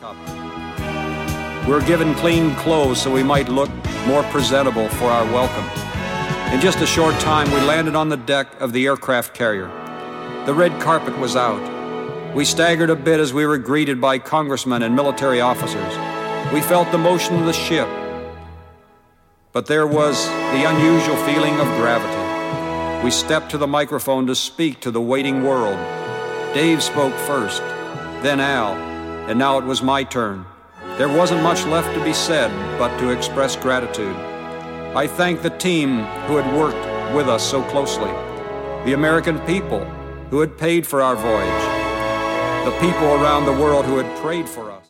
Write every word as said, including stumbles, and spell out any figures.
Cup. We were given clean clothes so we might look more presentable for our welcome. In just a short time, we landed on the deck of the aircraft carrier. The red carpet was out. We staggered a bit as we were greeted by congressmen and military officers. We felt the motion of the ship. But there was the unusual feeling of gravity. We stepped to the microphone to speak to the waiting world. Dave spoke first, then Al, and now it was my turn. There wasn't much left to be said but to express gratitude. I thank the team who had worked with us so closely, the American people who had paid for our voyage, the people around the world who had prayed for us.